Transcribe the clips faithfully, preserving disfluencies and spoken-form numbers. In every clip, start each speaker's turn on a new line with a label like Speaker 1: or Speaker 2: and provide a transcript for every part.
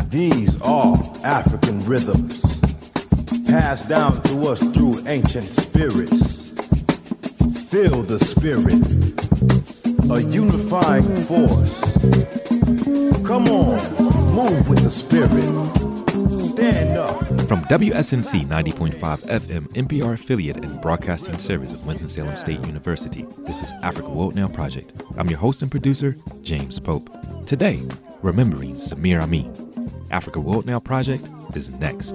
Speaker 1: These are African rhythms, passed down to us through ancient spirits. Feel the spirit, a unifying force. Come on, move with the spirit. Stand up.
Speaker 2: From W S N C ninety point five F M, N P R affiliate and broadcasting service of Winston-Salem State University, this is Africa World Now Project. I'm your host and producer, James Pope. Today, remembering Samir Amin. Africa World Now Project is next.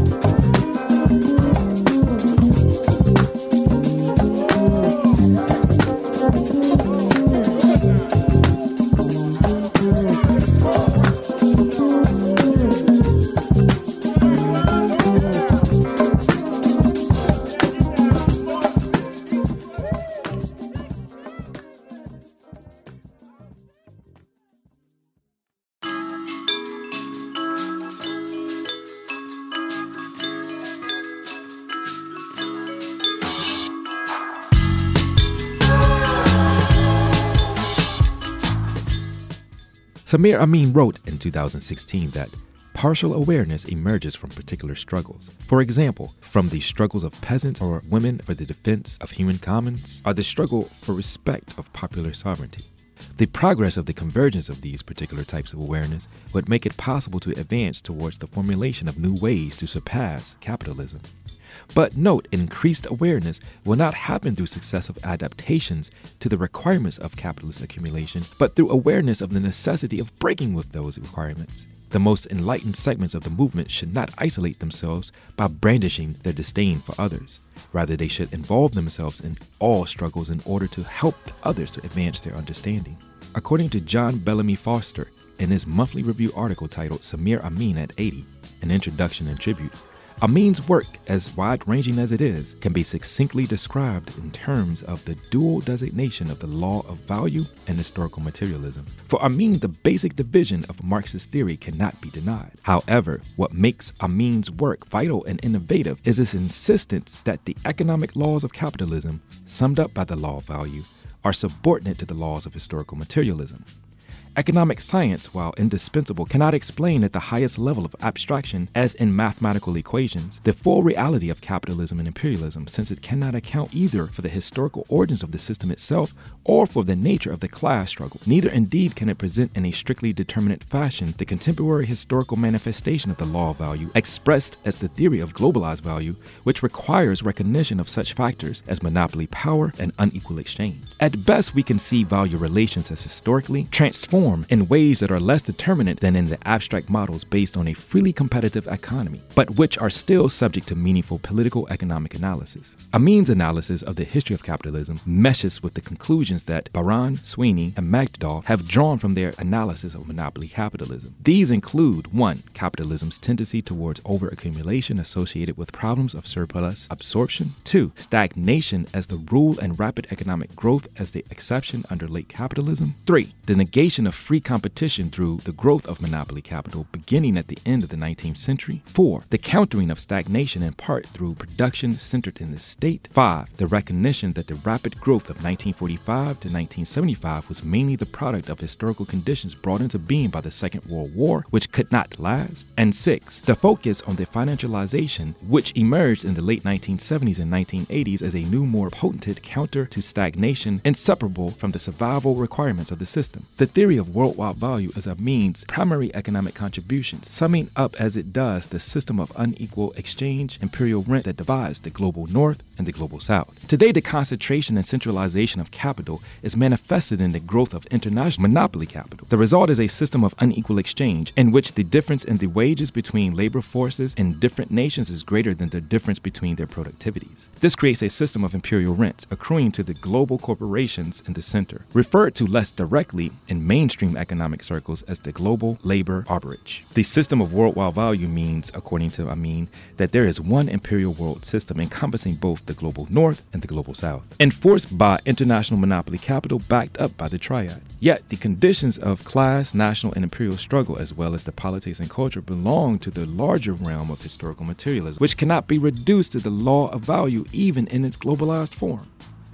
Speaker 2: Samir Amin wrote in two thousand sixteen that partial awareness emerges from particular struggles. For example, from the struggles of peasants or women for the defense of human commons, or the struggle for respect of popular sovereignty. The progress of the convergence of these particular types of awareness would make it possible to advance towards the formulation of new ways to surpass capitalism. But note, increased awareness will not happen through successive adaptations to the requirements of capitalist accumulation, but through awareness of the necessity of breaking with those requirements. The most enlightened segments of the movement should not isolate themselves by brandishing their disdain for others. Rather, they should involve themselves in all struggles in order to help others to advance their understanding. According to John Bellamy Foster, in his monthly review article titled Samir Amin at eighty, an introduction and tribute, Amin's work, as wide-ranging as it is, can be succinctly described in terms of the dual designation of the law of value and historical materialism. For Amin, the basic division of Marxist theory cannot be denied. However, what makes Amin's work vital and innovative is his insistence that the economic laws of capitalism, summed up by the law of value, are subordinate to the laws of historical materialism. Economic science, while indispensable, cannot explain at the highest level of abstraction, as in mathematical equations, the full reality of capitalism and imperialism, since it cannot account either for the historical origins of the system itself or for the nature of the class struggle. Neither indeed can it present in a strictly determinate fashion the contemporary historical manifestation of the law of value, expressed as the theory of globalized value, which requires recognition of such factors as monopoly power and unequal exchange. At best, we can see value relations as historically transformed in ways that are less determinate than in the abstract models based on a freely competitive economy, but which are still subject to meaningful political economic analysis. Amin's analysis of the history of capitalism meshes with the conclusions that Baran, Sweeney, and Magdal have drawn from their analysis of monopoly capitalism. These include one Capitalism's tendency towards overaccumulation associated with problems of surplus absorption. two Stagnation as the rule and rapid economic growth as the exception under late capitalism. three The negation of free competition through the growth of monopoly capital beginning at the end of the nineteenth century. four The countering of stagnation in part through production centered in the state. five The recognition that the rapid growth of nineteen forty-five to nineteen seventy-five was mainly the product of historical conditions brought into being by the Second World War, which could not last. And six The focus on the financialization, which emerged in the late nineteen seventies and nineteen eighties as a new, more potent counter to stagnation, inseparable from the survival requirements of the system. The theory of worldwide value is Amin's primary economic contributions, summing up as it does the system of unequal exchange, imperial rent that divides the global north and the global south. Today, the concentration and centralization of capital is manifested in the growth of international monopoly capital. The result is a system of unequal exchange in which the difference in the wages between labor forces in different nations is greater than the difference between their productivities. This creates a system of imperial rents accruing to the global corporations in the center, referred to less directly in mainstream economic circles as the global labor arbitrage. The system of worldwide value means, according to Amin, that there is one imperial world system encompassing both the global north and the global south, enforced by international monopoly capital backed up by the triad. Yet the conditions of class, national, and imperial struggle, as well as the politics and culture, belong to the larger realm of historical materialism, which cannot be reduced to the law of value even in its globalized form.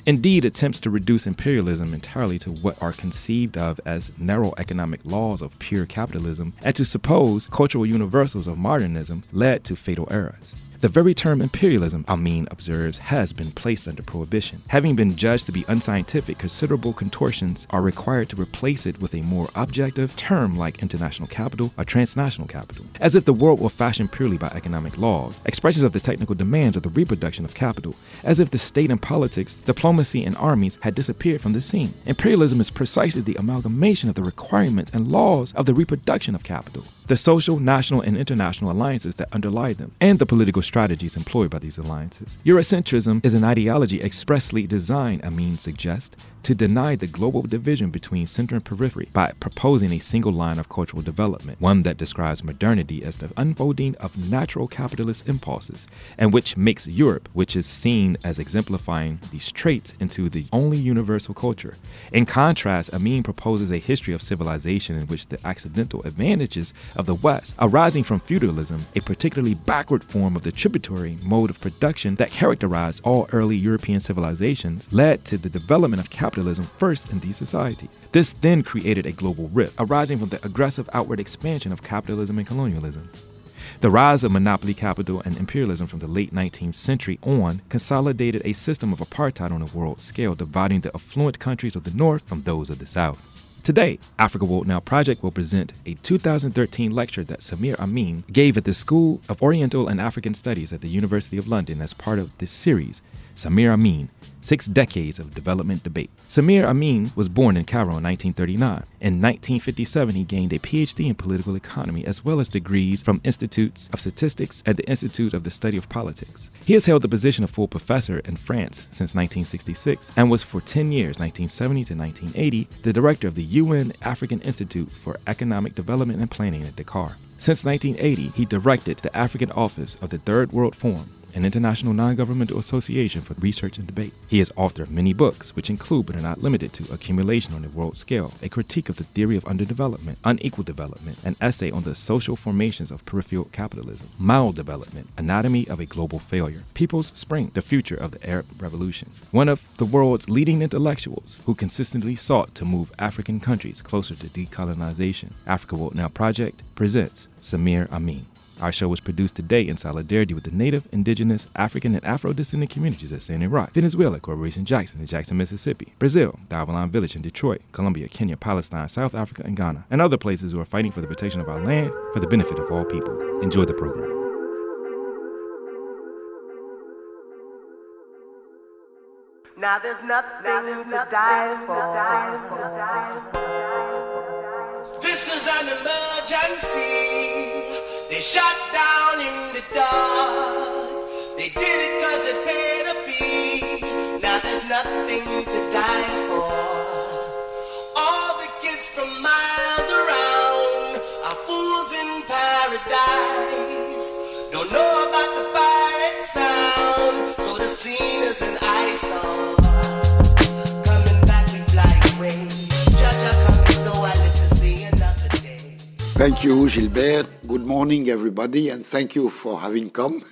Speaker 2: Indeed, attempts to reduce imperialism entirely to what are conceived of as narrow economic laws of pure capitalism and to suppose cultural universals of modernism led to fatal errors. The very term imperialism, Amin observes, has been placed under prohibition. Having been judged to be unscientific, considerable contortions are required to replace it with a more objective term like international capital or transnational capital. As if the world were fashioned purely by economic laws, expressions of the technical demands of the reproduction of capital. As if the state and politics, diplomacy and armies had disappeared from the scene. Imperialism is precisely the amalgamation of the requirements and laws of the reproduction of capital, the social, national, and international alliances that underlie them, and the political strategies employed by these alliances. Eurocentrism is an ideology expressly designed, Amin suggests, to deny the global division between center and periphery by proposing a single line of cultural development, one that describes modernity as the unfolding of natural capitalist impulses, and which makes Europe, which is seen as exemplifying these traits, into the only universal culture. In contrast, Amin proposes a history of civilization in which the accidental advantages of the West, arising from feudalism, a particularly backward form of the tributary mode of production that characterized all early European civilizations, led to the development of capitalism first in these societies. This then created a global rift, arising from the aggressive outward expansion of capitalism and colonialism. The rise of monopoly capital and imperialism from the late nineteenth century on consolidated a system of apartheid on a world scale, dividing the affluent countries of the North from those of the South. Today, Africa World Now Project will present a two thousand thirteen lecture that Samir Amin gave at the School of Oriental and African Studies at the University of London as part of this series, Samir Amin, Six Decades of Development Debate. Samir Amin was born in Cairo in nineteen thirty-nine. In nineteen fifty-seven, he gained a P H D in political economy as well as degrees from Institutes of Statistics and the Institute of the Study of Politics. He has held the position of full professor in France since nineteen sixty-six and was for ten years, nineteen seventy to nineteen eighty, the director of the U N African Institute for Economic Development and Planning at Dakar. Since nineteen eighty, he directed the African Office of the Third World Forum, an international non-governmental association for research and debate. He is author of many books, which include but are not limited to Accumulation on the World Scale, a critique of the theory of underdevelopment, unequal development, an essay on the social formations of peripheral capitalism, maldevelopment, anatomy of a global failure, People's Spring, the future of the Arab Revolution. One of the world's leading intellectuals who consistently sought to move African countries closer to decolonization, Africa World Now Project presents Samir Amin. Our show was produced today in solidarity with the Native, Indigenous, African, and Afro-descendant communities at Standing Rock, Venezuela, Corporation Jackson in Jackson, Mississippi, Brazil, the Avalon Village in Detroit, Colombia, Kenya, Palestine, South Africa, and Ghana, and other places who are fighting for the protection of our land for the benefit of all people. Enjoy the program.
Speaker 3: Now there's nothing, now there's to, die for. to die for. This is an emergency. They shot down in the dark. They did it cause they paid a fee. Now there's nothing to die for. All the kids from miles around are fools in paradise. Don't know about the pirate sound, so the scene is an eyesore. Coming back to fly away. Jaja coming so I live to see another day.
Speaker 4: Thank you, Gilbert. Good morning, everybody, and thank you for having come.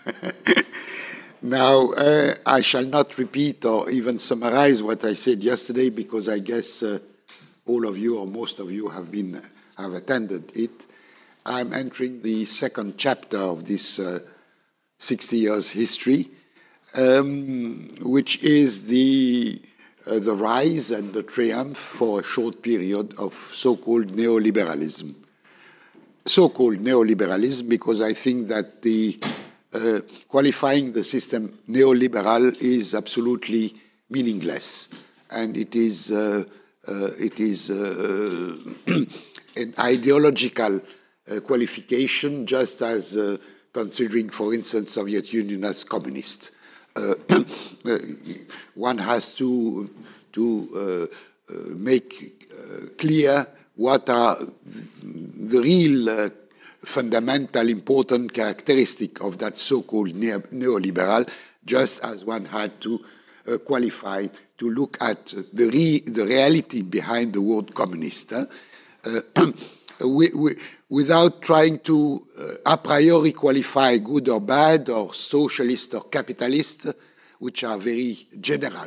Speaker 4: Now, uh, I shall not repeat or even summarize what I said yesterday because I guess uh, all of you or most of you have been have attended it. I'm entering the second chapter of this uh, sixty years history, um, which is the uh, the rise and the triumph for a short period of so-called neoliberalism. So-called neoliberalism because I think that the uh, qualifying the system neoliberal is absolutely meaningless, and it is uh, uh, it is uh, an ideological uh, qualification, just as uh, considering, for instance, Soviet Union as communist. Uh, one has to to uh, uh, make uh, clear what are the real uh, fundamental important characteristic of that so-called neo- neoliberal, just as one had to uh, qualify to look at the re- the reality behind the word communist. Huh? Uh, we, we, without trying to uh, a priori qualify good or bad or socialist or capitalist, which are very general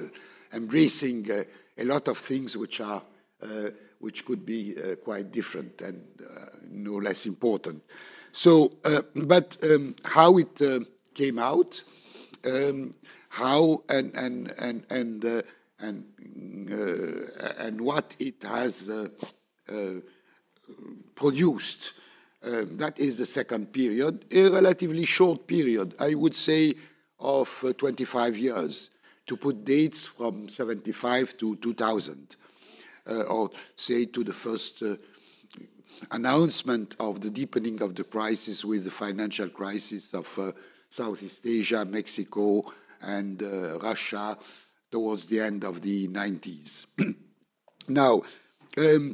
Speaker 4: embracing uh, a lot of things which are uh, which could be uh, quite different and uh, no less important. So, uh, but um, how it uh, came out, um, how and and and and uh, and uh, and what it has uh, uh, produced. Um, that is the second period, a relatively short period, I would say, of uh, twenty-five years, to put dates from seventy-five to two thousand, uh, or say to the first uh, announcement of the deepening of the crisis with the financial crisis of uh, Southeast Asia, Mexico, and uh, Russia towards the end of the nineties. Now, um,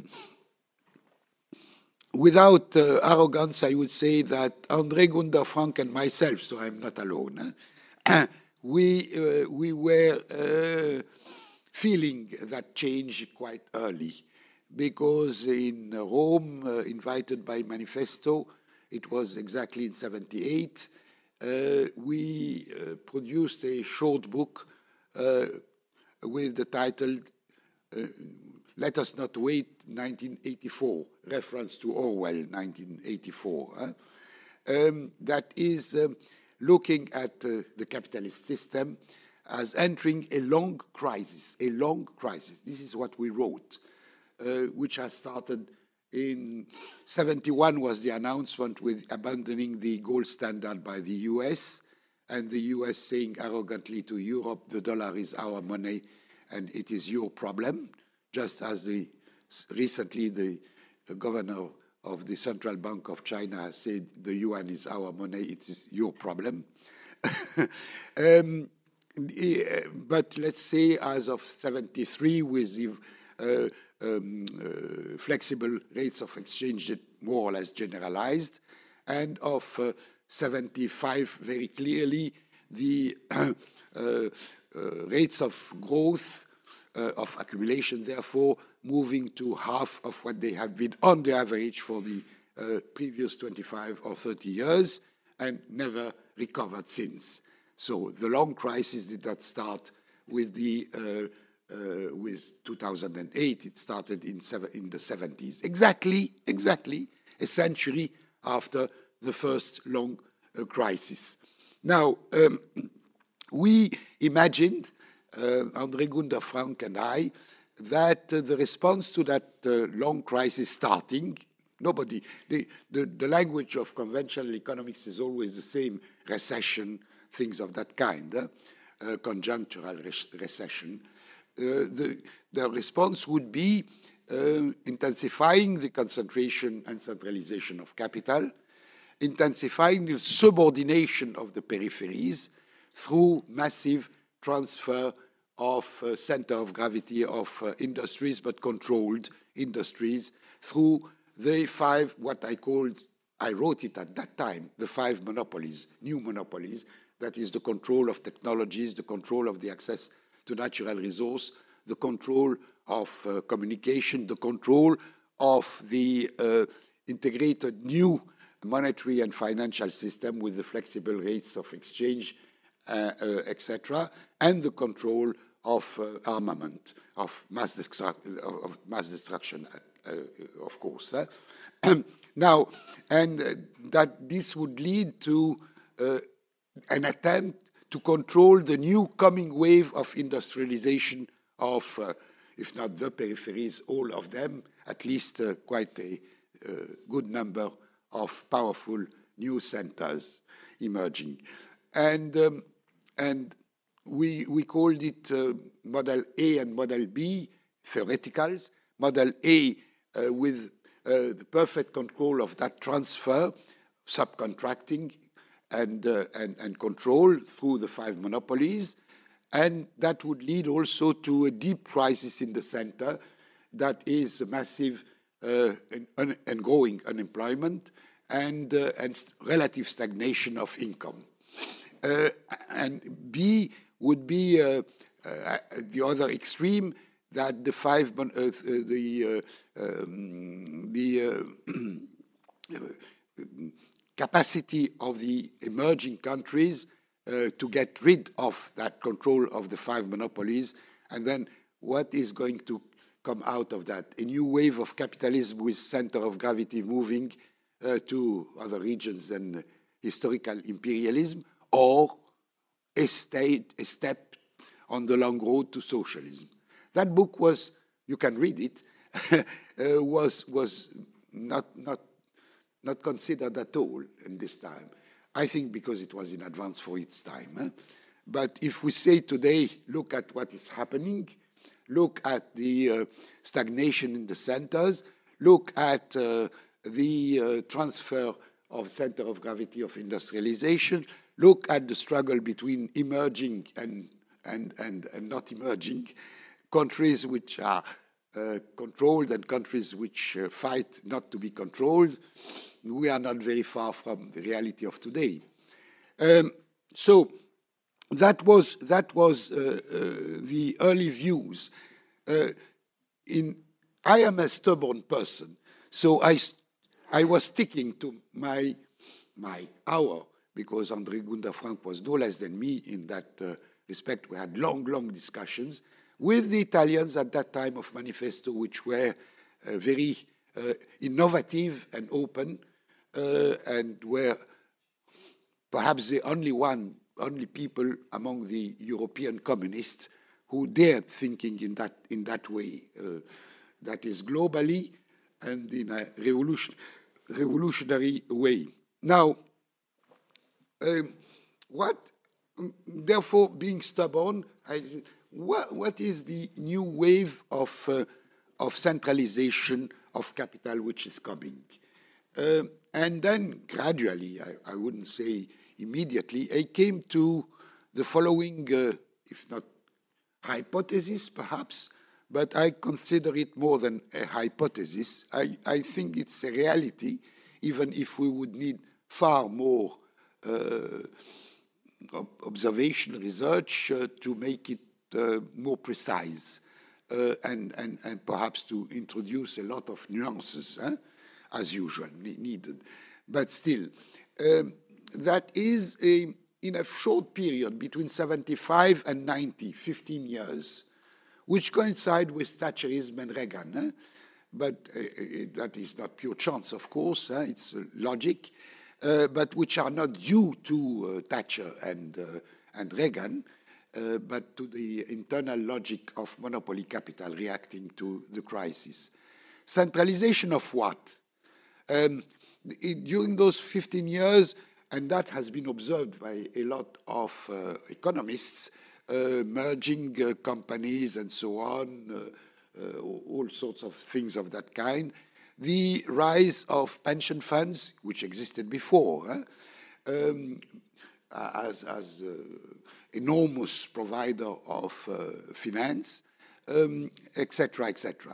Speaker 4: without uh, arrogance, I would say that André Gunder Frank and myself, so I'm not alone, eh, we, uh, we were uh, feeling that change quite early, because in Rome, uh, invited by Manifesto, it was exactly in seventy-eight, uh, we uh, produced a short book uh, with the title uh, Let Us Not Wait, nineteen eighty-four, reference to Orwell, nineteen eighty-four, huh? um, that is um, looking at uh, the capitalist system as entering a long crisis, a long crisis. This is what we wrote, uh, which has started in seventy-one was the announcement with abandoning the gold standard by the U S, and the U S saying arrogantly to Europe, the dollar is our money and it is your problem, just as the, recently the, the governor of the Central Bank of China has said, the yuan is our money, it is your problem. um, but let's say as of seventy-three, with the uh, um, uh, flexible rates of exchange that more or less generalized, and of uh, seventy-five, very clearly, the uh, uh, rates of growth, uh, of accumulation, therefore, moving to half of what they have been on the average for the uh, previous twenty-five or thirty years, and never recovered since. So the long crisis did not start with the uh, uh, with two thousand eight. It started in seven, in the seventies, exactly, exactly a century after the first long uh, crisis. Now, um, we imagined, uh, André Gunder Frank and I, that uh, the response to that uh, long crisis starting, nobody, the, the, the language of conventional economics is always the same: recession, things of that kind, uh, uh, conjunctural re- recession. Uh, the, the response would be uh, intensifying the concentration and centralization of capital, intensifying the subordination of the peripheries through massive transfer of uh, center of gravity of uh, industries, but controlled industries, through the five, what I called, I wrote it at that time, the five monopolies, new monopolies. That is the control of technologies, the control of the access to natural resource, the control of uh, communication, the control of the uh, integrated new monetary and financial system with the flexible rates of exchange, uh, uh, et cetera, and the control of uh, armament, of mass, destruct- of mass destruction, uh, uh, of course. Huh? Now, and uh, that this would lead to uh, an attempt to control the new coming wave of industrialization of, uh, if not the peripheries, all of them, at least uh, quite a uh, good number of powerful new centers emerging. And, um, and we, we called it uh, Model A and Model B, theoreticals. Model A uh, with uh, the perfect control of that transfer, subcontracting, And, uh, and, and control through the five monopolies. And that would lead also to a deep crisis in the center, that is a massive uh, and, and growing unemployment and, uh, and relative stagnation of income. Uh, and B would be uh, uh, the other extreme, that the five, uh, the, uh, um, the uh, capacity of the emerging countries uh, to get rid of that control of the five monopolies And then what is going to come out of that? A new wave of capitalism with center of gravity moving uh, to other regions than historical imperialism, or a, state, a step on the long road to socialism. That book was, you can read it, uh, was, was not, not, not considered at all in this time. I think because it was in advance for its time. Eh? But if we say today, look at what is happening, look at the uh, stagnation in the centers, look at uh, the uh, transfer of center of gravity of industrialization, look at the struggle between emerging and, and, and, and not emerging countries which are uh, controlled and countries which uh, fight not to be controlled, we are not very far from the reality of today. Um, so that was, that was uh, uh, the early views. Uh, in, I am a stubborn person, so I, I was sticking to my, my hour, because André Gunda-Frank was no less than me in that uh, respect. We had long, long discussions with the Italians at that time of Manifesto, which were uh, very uh, innovative and open, uh, and were perhaps the only one, only people among the European communists who dared thinking in that, in that way, uh, that is globally and in a revolution, revolutionary way. Now, um, what, therefore, being stubborn, I, what, what is the new wave of, uh, of centralization of capital which is coming? Uh, and then gradually, I, I wouldn't say immediately, I came to the following, uh, if not hypothesis perhaps, but I consider it more than a hypothesis. I, I think it's a reality, even if we would need far more uh, observation research uh, to make it uh, more precise uh, and, and, and perhaps to introduce a lot of nuances, eh, as usual, needed. But still, um, that is a, in a short period between seventy-five and ninety, fifteen years, which coincide with Thatcherism and Reagan. Eh? But uh, that is not pure chance, of course, eh? It's uh, logic, uh, but which are not due to uh, Thatcher and, uh, and Reagan, uh, but to the internal logic of monopoly capital reacting to the crisis. Centralization of what? Um, it, during those fifteen years, and that has been observed by a lot of uh, economists, uh, merging uh, companies and so on, uh, uh, all sorts of things of that kind. The rise of pension funds, which existed before, eh? um, as, as uh, enormous provider of uh, finance, um, et cetera, et cetera.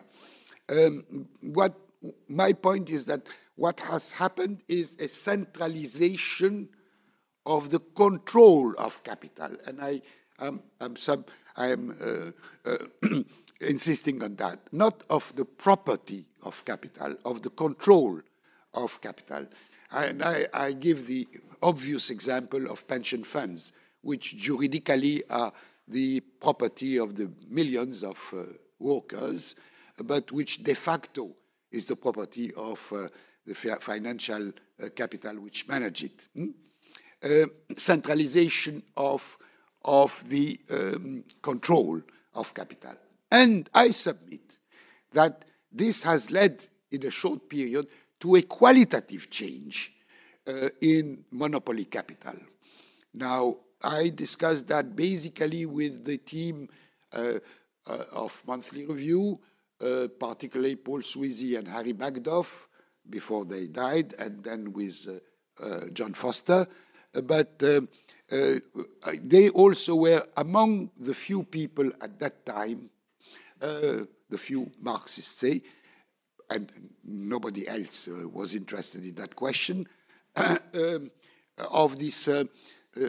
Speaker 4: Um, what my point is that what has happened is a centralization of the control of capital, and I am I'm sub, I am uh, uh, insisting on that, not of the property of capital, of the control of capital. And I, I give the obvious example of pension funds, which juridically are the property of the millions of uh, workers, but which de facto is the property of uh, the financial uh, capital which manage it. Hmm? Uh, centralization of, of the um, control of capital. And I submit that this has led, in a short period, to a qualitative change uh, in monopoly capital. Now, I discussed that basically with the team uh, uh, of Monthly Review, uh, particularly Paul Sweezy and Harry Bagdoff, before they died, and then with uh, uh, John Foster. Uh, but uh, uh, they also were among the few people at that time, uh, the few Marxists say, and nobody else uh, was interested in that question, uh, um, of this uh, uh,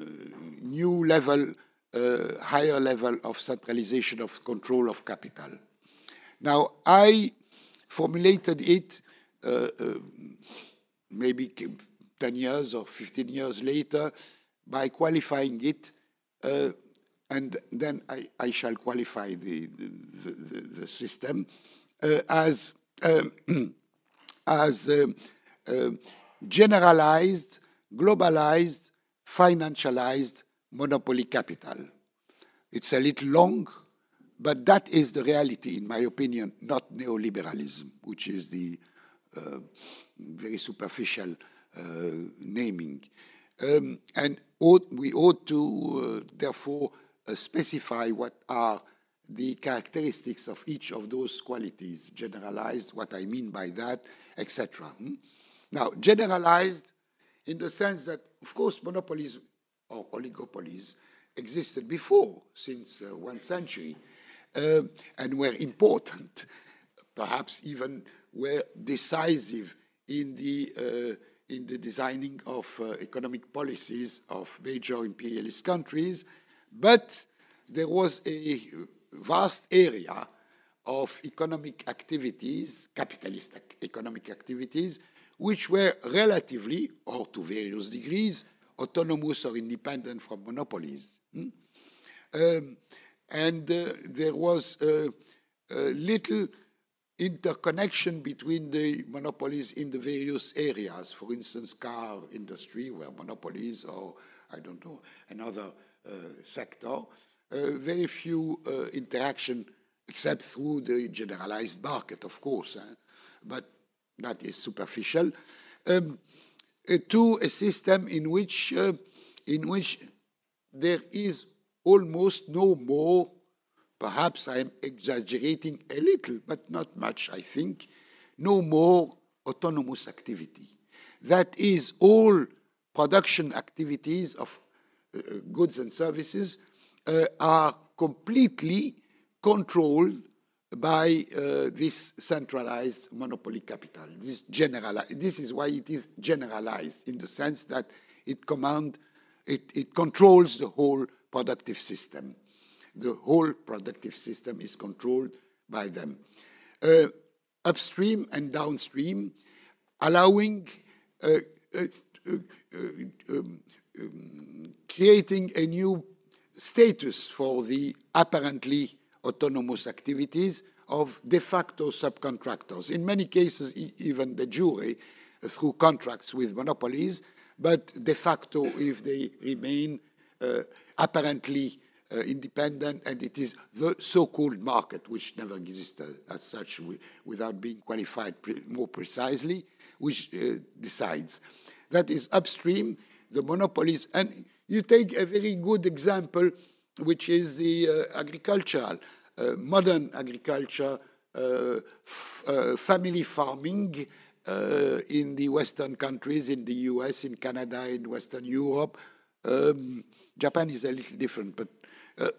Speaker 4: new level, uh, higher level of centralization of control of capital. Now, I formulated it Uh, uh, maybe ten years or fifteen years later, by qualifying it uh, and then I, I shall qualify the, the, the, the system uh, as, um, as um, uh, generalized, globalized, financialized monopoly capital. It's a little long, but that is the reality, in my opinion, not neoliberalism, which is the uh, very superficial uh, naming. Um, and ought, we ought to, uh, therefore, uh, specify what are the characteristics of each of those qualities, generalized, what I mean by that, et cetera. Hmm? Now, generalized in the sense that, of course, monopolies or oligopolies existed before, since uh, one century, uh, and were important, perhaps even were decisive in the uh, in the designing of uh, economic policies of major imperialist countries, but there was a vast area of economic activities, capitalist economic activities, which were relatively, or to various degrees, autonomous or independent from monopolies. Hmm? Um, and uh, there was uh, uh, little interconnection between the monopolies in the various areas. For instance, car industry, where monopolies, or I don't know, another uh, sector, uh, very few uh, interaction except through the generalized market, of course, eh? But that is superficial, um, uh, to a system in which, uh, in which there is almost no more, perhaps I am exaggerating a little, but not much, I think, no more autonomous activity. That is, all production activities of uh, goods and services uh, are completely controlled by uh, this centralized monopoly capital. This, generali- this is why it is generalized, in the sense that it command, it, it controls the whole productive system. The whole productive system is controlled by them. Uh, upstream and downstream, allowing, uh, uh, uh, uh, um, um, creating a new status for the apparently autonomous activities of de facto subcontractors. In many cases, e- even de jure, uh, through contracts with monopolies, but de facto if they remain uh, apparently uh, independent, and it is the so-called market, which never existed as such we, without being qualified pre- more precisely, which uh, decides. That is upstream, the monopolies. And you take a very good example, which is the uh, agricultural, uh, modern agriculture, uh, f- uh, family farming uh, in the Western countries, in the U S, in Canada, in Western Europe. Um, Japan is a little different, but uh,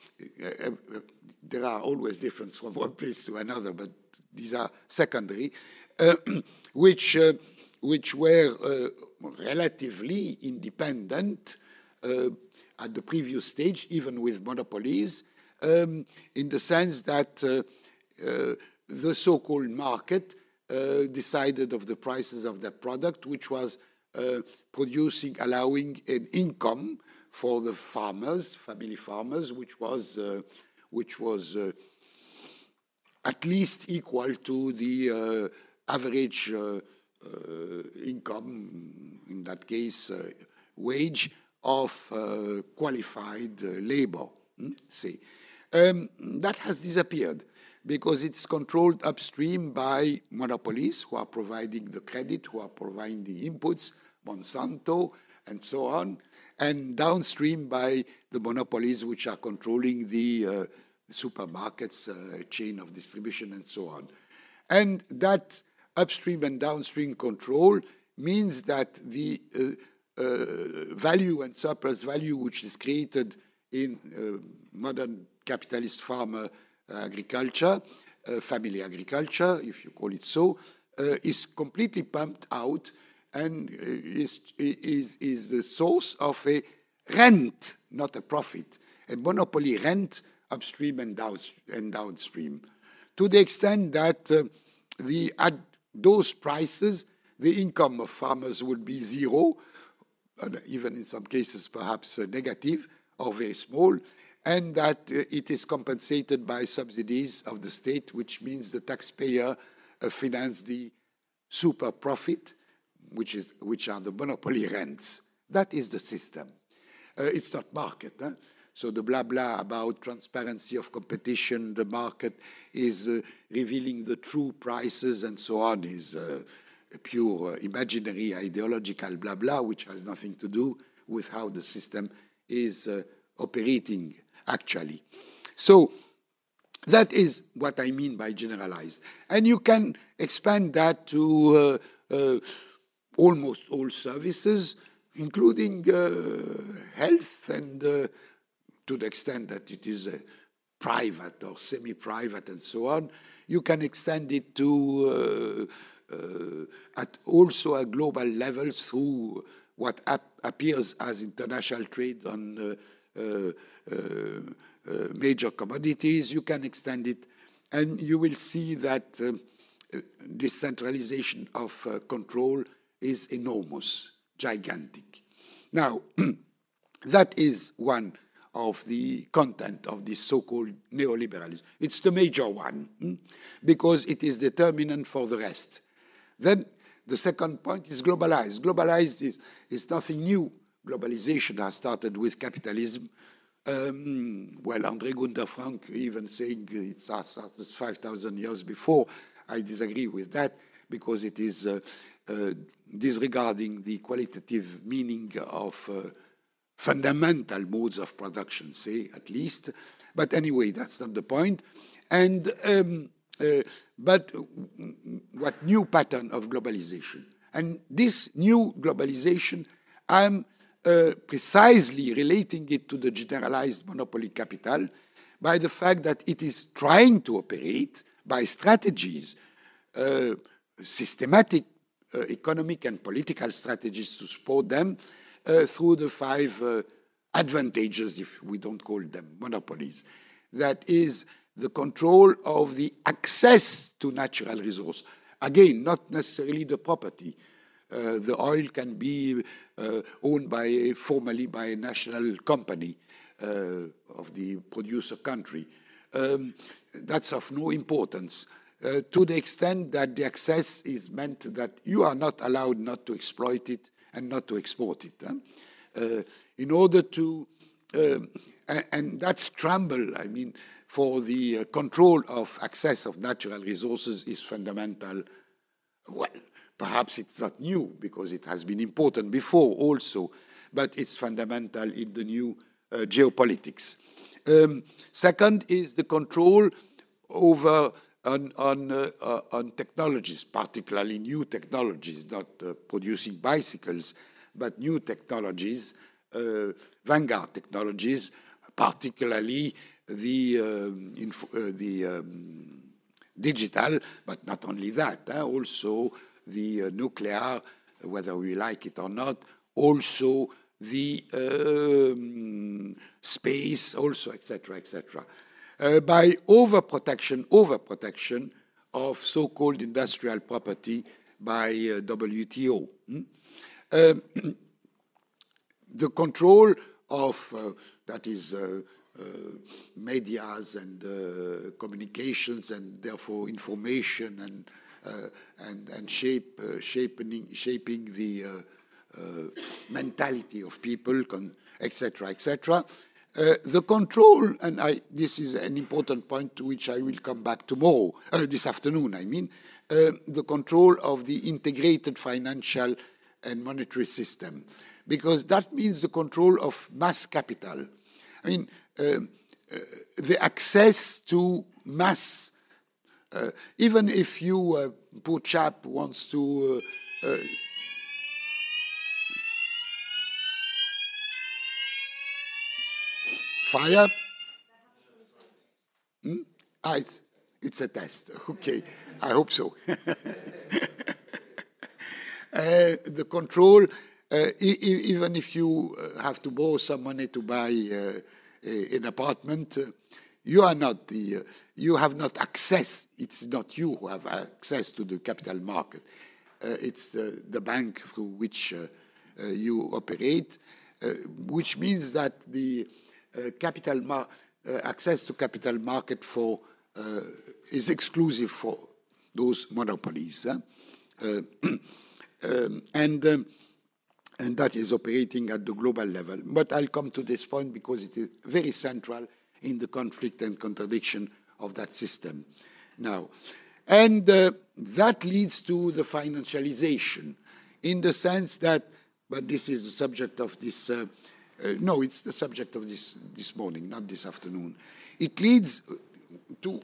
Speaker 4: there are always differences from one place to another, but these are secondary, uh, which, uh, which were uh, relatively independent uh, at the previous stage, even with monopolies, um, in the sense that uh, uh, the so-called market uh, decided of the prices of their product, which was uh, producing, allowing an income for the farmers, family farmers, which was, uh, which was uh, at least equal to the uh, average uh, uh, income, in that case, uh, wage of uh, qualified uh, labor. Hmm? See, um, that has disappeared because it's controlled upstream by monopolies who are providing the credit, who are providing the inputs, Monsanto, and so on, and downstream by the monopolies which are controlling the uh, supermarkets, uh, chain of distribution, and so on. And that upstream and downstream control means that the uh, uh, value and surplus value which is created in uh, modern capitalist farmer uh, agriculture, uh, family agriculture, if you call it so, uh, is completely pumped out and is, is, is the source of a rent, not a profit, a monopoly rent upstream and, down, and downstream, to the extent that uh, the, at those prices, the income of farmers would be zero, and even in some cases perhaps uh, negative or very small, and that uh, it is compensated by subsidies of the state, which means the taxpayer uh, finance the super profit, which is which are the monopoly rents. That is the system. Uh, it's not market. Huh? So the blah blah about transparency of competition, the market is uh, revealing the true prices and so on is uh, a pure uh, imaginary ideological blah blah, which has nothing to do with how the system is uh, operating actually. So that is what I mean by generalized. And you can expand that to uh, uh, almost all services, including uh, health, and uh, to the extent that it is uh, private or semi-private and so on. You can extend it to uh, uh, at also a global level through what ap appears as international trade on uh, uh, uh, uh, major commodities. You can extend it, and you will see that um, this centralization of uh, control is enormous, gigantic. Now, that is one of the content of this so-called neoliberalism. It's the major one, hmm? because it is determinant for the rest. Then the second point is globalized. Globalized is, is nothing new. Globalization has started with capitalism. Um, well, André Gunder Frank even saying it started five thousand years before. I disagree with that, because it is uh, uh, disregarding the qualitative meaning of uh, fundamental modes of production, say, at least. But anyway, that's not the point. And um, uh, but what new pattern of globalization? And this new globalization, I'm uh, precisely relating it to the generalized monopoly capital by the fact that it is trying to operate by strategies, uh, systematic uh, economic and political strategies to support them, Uh, through the five uh, advantages, if we don't call them monopolies. That is the control of the access to natural resource. Again, not necessarily the property. Uh, the oil can be uh, owned by a, formally by a national company uh, of the producer country. Um, that's of no importance. Uh, to the extent that the access is meant that you are not allowed not to exploit it and not to export it. Huh? Uh, in order to, uh, and, and that scramble, I mean, for the uh, control of access of natural resources is fundamental. Well, perhaps it's not new, because it has been important before also, but it's fundamental in the new uh, geopolitics. Um, second is the control over On, on, uh, uh, on technologies, particularly new technologies, not uh, producing bicycles, but new technologies, uh, vanguard technologies, particularly the, um, info, uh, the um, digital, but not only that, uh, also the uh, nuclear, whether we like it or not, also the um, space, also, et cetera, et cetera. Uh, by overprotection, overprotection of so-called industrial property by uh, W T O. Hmm? Uh, the control of, uh, that is, uh, uh, medias and uh, communications, and therefore information, and uh, and and shape uh, shaping shaping the uh, uh, mentality of people, et cetera, et cetera. Uh, the control, and I, this is an important point to which I will come back tomorrow, uh, this afternoon, I mean, uh, the control of the integrated financial and monetary system, because that means the control of mass capital. I mean, uh, uh, the access to mass, uh, even if you, uh, poor chap, wants to uh, uh, fire? Hmm? Ah, it's, it's a test. Okay, I hope so. uh, the control, uh, e even if you have to borrow some money to buy uh, a, an apartment, uh, you are not the, uh, you have not access. It's not you who have access to the capital market. Uh, it's uh, the bank through which uh, uh, you operate, uh, which means that the uh, capital mar- uh, access to capital market for uh, is exclusive for those monopolies, huh? uh, um, and um, and that is operating at the global level. But I'll come to this point because it is very central in the conflict and contradiction of that system now. And uh, that leads to the financialization in the sense that, but this is the subject of this, uh, uh, no, it's the subject of this, this morning, not this afternoon. It leads to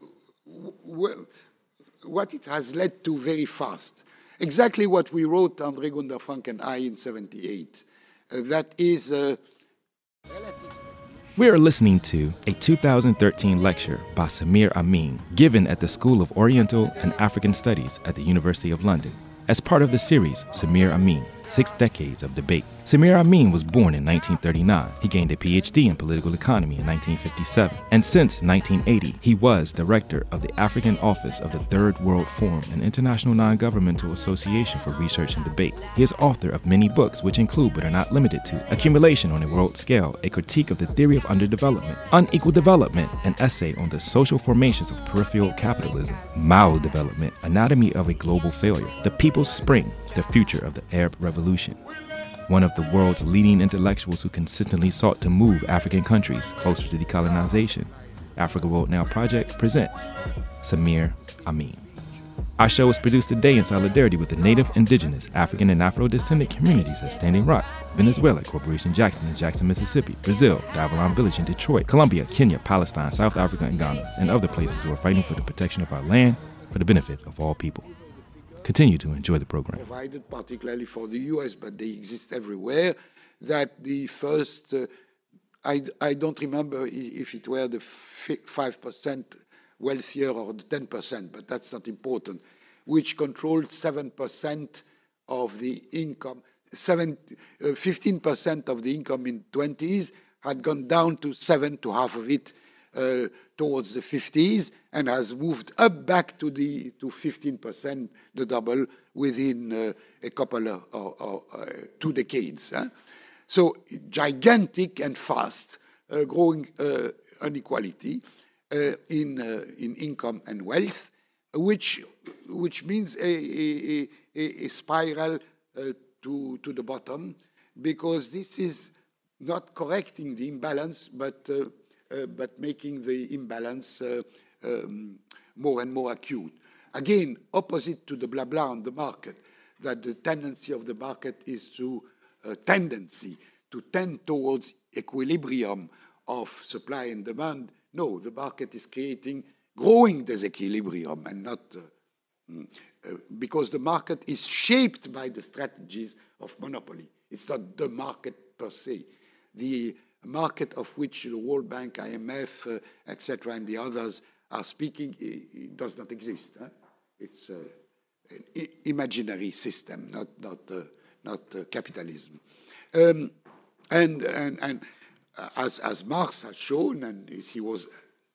Speaker 4: w- what it has led to very fast. Exactly what we wrote, André Gunderfrank and I, in seventy-eight. Uh, that is uh, relative.
Speaker 2: We are listening to a two thousand thirteen lecture by Samir Amin, given at the School of Oriental and African Studies at the University of London. As part of the series, Samir Amin, Six Decades of Debate. Samir Amin was born in nineteen thirty-nine. He gained a P H D in political economy in nineteen fifty-seven. And since nineteen eighty, he was director of the African Office of the Third World Forum, an international non-governmental association for research and debate. He is author of many books, which include but are not limited to Accumulation on a World Scale, a critique of the theory of underdevelopment, Unequal Development, an essay on the social formations of peripheral capitalism, Maldevelopment, Anatomy of a Global Failure, The People's Spring, the Future of the Arab Revolution. One of the world's leading intellectuals who consistently sought to move African countries closer to decolonization, Africa World Now Project presents Samir Amin. Our show is produced today in solidarity with the Native, Indigenous, African, and Afro-descendant communities at Standing Rock, Venezuela, Corporation Jackson in Jackson, Mississippi, Brazil, the Avalon Village in Detroit, Colombia, Kenya, Palestine, South Africa, and Ghana, and other places who are fighting for the protection of our land for the benefit of all people. Continue to enjoy the program.
Speaker 4: Provided particularly for the U S, but they exist everywhere, that the first, uh, I, I don't remember if it were the five percent wealthier or the ten percent, but that's not important, which controlled seven percent of the income, seven, uh, fifteen percent of the income in twenties had gone down to seven, to half of it uh, towards the fifties, and has moved up back to the to fifteen percent, the double, within uh, a couple of or, or, uh, two decades. Huh? So gigantic and fast uh, growing uh, inequality uh, in uh, in income and wealth, which which means a, a, a, a spiral uh, to to the bottom, because this is not correcting the imbalance, but uh, uh, but making the imbalance uh, um, more and more acute. Again, opposite to the blah blah on the market, that the tendency of the market is to uh, tendency to tend towards equilibrium of supply and demand. No, the market is creating growing disequilibrium, and not uh, uh, because the market is shaped by the strategies of monopoly. It's not the market per se. The market of which the World Bank, I M F, uh, et cetera, and the others are speaking, it, it does not exist. Huh? It's uh, an I- imaginary system, not not uh, not uh, capitalism. Um, and and and uh, as as Marx has shown, and he was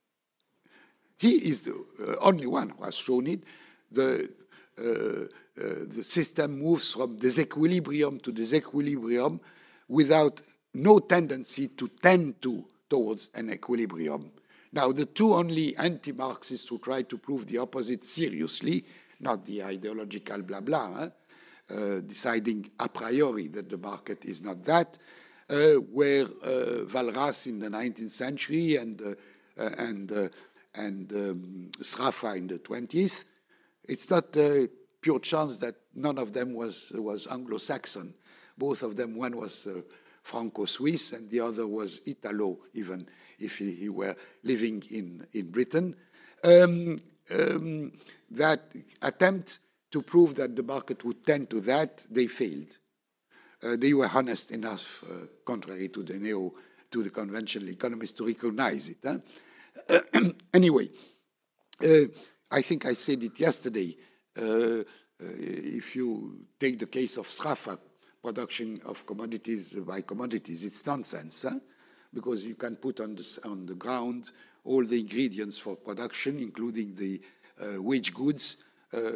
Speaker 4: he is the uh, only one who has shown it. The uh, uh, the system moves from disequilibrium to disequilibrium without no tendency to tend to towards an equilibrium. Now, the two only anti-Marxists who try to prove the opposite seriously, not the ideological blah blah, huh, uh, deciding a priori that the market is not that, uh, were uh, Walras in the nineteenth century and uh, uh, and uh, and um, Sraffa in the twentieth. It's not a pure chance that none of them was was Anglo-Saxon. Both of them, one was uh, Franco-Swiss, and the other was Italo, even if he, he were living in, in Britain. Um, um, that attempt to prove that the market would tend to that, they failed. Uh, they were honest enough, uh, contrary to the neo, to the conventional economists, to recognize it. Huh? Uh, anyway, uh, I think I said it yesterday. Uh, uh, if you take the case of Sraffa, production of commodities by commodities, it's nonsense, huh? Because you can put on the, on the ground all the ingredients for production, including the uh, wage goods, uh,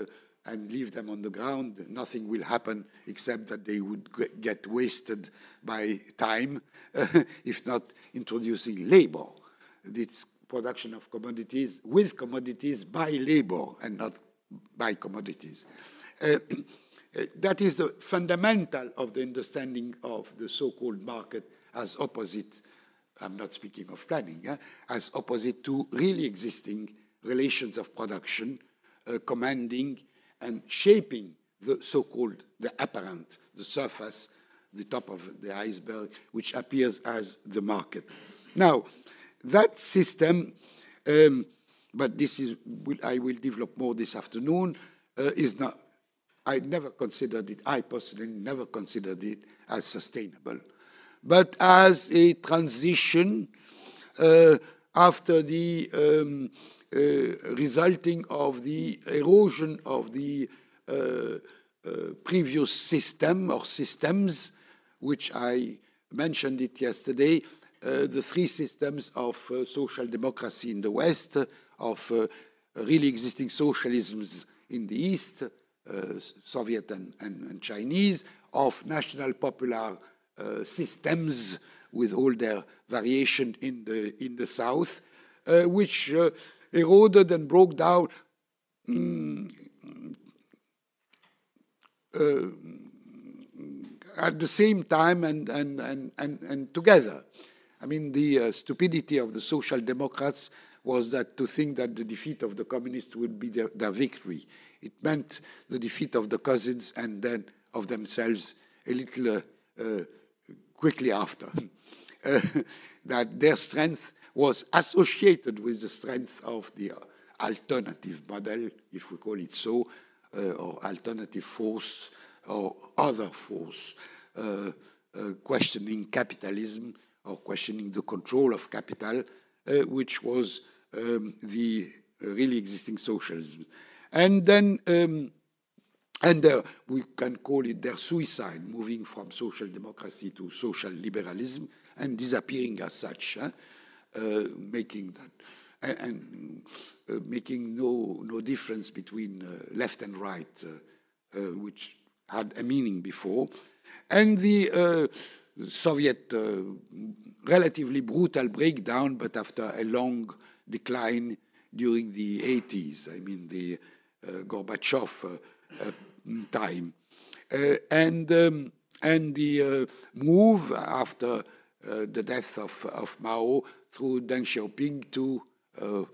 Speaker 4: and leave them on the ground, nothing will happen except that they would get wasted by time, uh, if not introducing labor. It's production of commodities with commodities by labor and not by commodities. Uh, that is the fundamental of the understanding of the so-called market as opposite, I'm not speaking of planning, eh, as opposite to really existing relations of production, uh, commanding and shaping the so-called, the apparent, the surface, the top of the iceberg, which appears as the market. Now, that system, um, but this is, I will develop more this afternoon, uh, is not, I never considered it, I personally never considered it as sustainable, but as a transition uh, after the um, uh, resulting of the erosion of the uh, uh, previous system or systems, which I mentioned it yesterday, uh, the three systems of uh, social democracy in the West, uh, of uh, really existing socialisms in the East, uh, Soviet and, and, and Chinese, of national popular uh, systems with all their variation in the, in the South, uh, which uh, eroded and broke down um, uh, at the same time and, and, and, and, and together. I mean, the uh, stupidity of the Social Democrats was that to think that the defeat of the communists would be their, their victory. It meant the defeat of the cousins and then of themselves a little uh, uh, quickly after. uh, that their strength was associated with the strength of the alternative model, if we call it so, uh, or alternative force, or other force, uh, uh, questioning capitalism, or questioning the control of capital, uh, which was um, the uh, really existing socialism. And then, um, and uh, we can call it their suicide, moving from social democracy to social liberalism and disappearing as such, huh? uh, making that, and, and uh, making no, no difference between uh, left and right, uh, uh, which had a meaning before. And the uh, Soviet uh, relatively brutal breakdown, but after a long decline during the eighties, I mean the uh, Gorbachev uh, uh, time, uh, and um, and the uh, move after uh, the death of, of Mao through Deng Xiaoping to uh,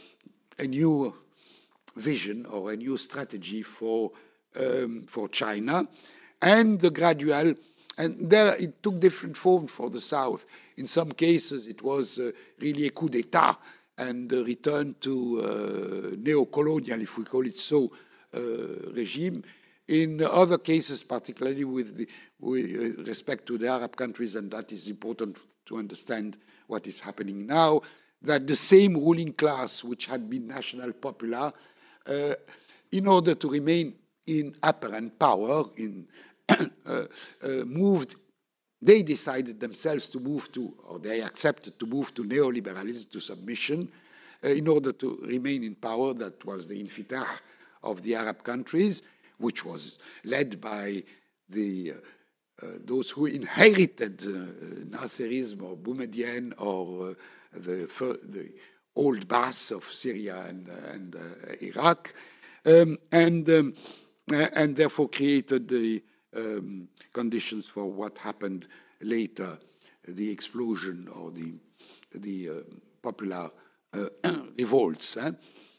Speaker 4: a new vision or a new strategy for um, for China, and the gradual. And there it took different forms for the South. In some cases, it was uh, really a coup d'etat and a return to uh, neo-colonial, if we call it so, uh, regime. In other cases, particularly with, the, with respect to the Arab countries, and that is important to understand what is happening now, that the same ruling class, which had been national popular, uh, in order to remain in apparent power, in Uh, uh, moved, they decided themselves to move to, or they accepted to move to neoliberalism, to submission, uh, in order to remain in power. That was the infitah of the Arab countries, which was led by the uh, uh, those who inherited uh, Nasserism or Boumediene or uh, the, the old Ba'ath of Syria and, uh, and uh, Iraq, um, and, um, and therefore created the Um, conditions for what happened later, the explosion or the, the uh, popular uh, revolts. Eh?